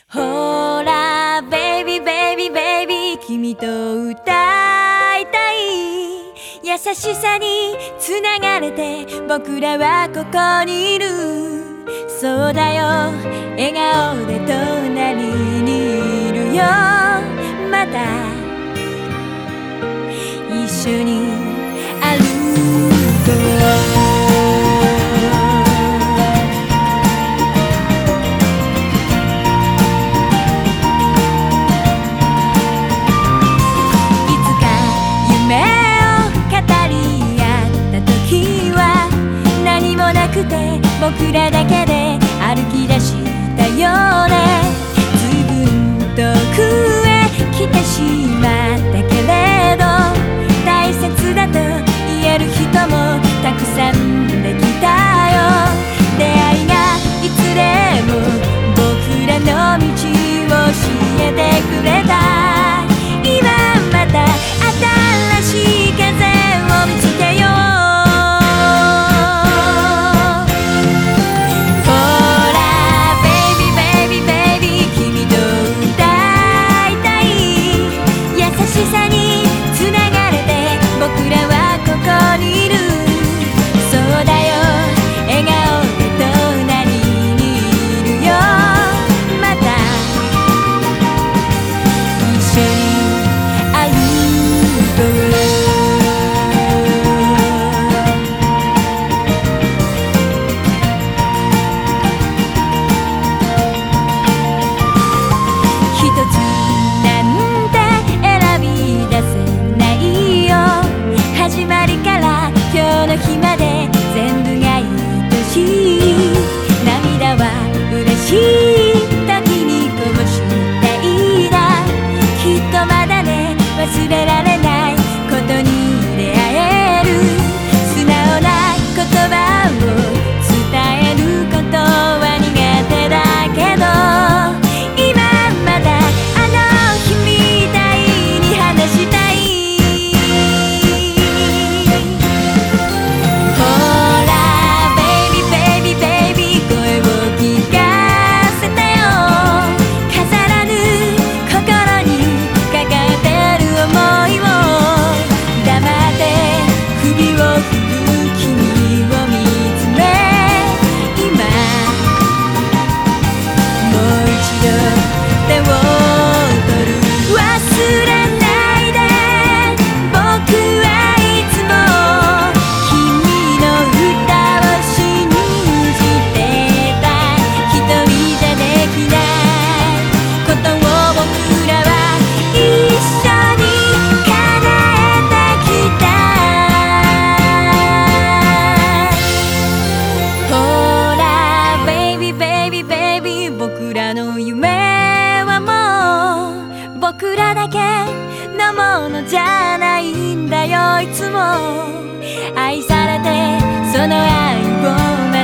ほらベイビーベイビーベイビー君と歌いたい優しさにつながれて僕らはここにいるそうだよ笑顔で隣にいるよまた一緒に歩こう僕らだけで歩き出したよねずいぶん遠くへ来てしまったけれど大切だと言える人もたくさんできたよ出会いがいつでも僕らの道を教えてくれた今また新しい風を見つけよう日まで全部が愛しい涙は嬉しい時にこぼしたいだきっとまだね忘れられないことに出会える素直な言葉を伝えることは苦手だけど今まだあの日みたいに話したい僕らの夢はもう僕らだけのものじゃないんだよいつも愛されてその愛を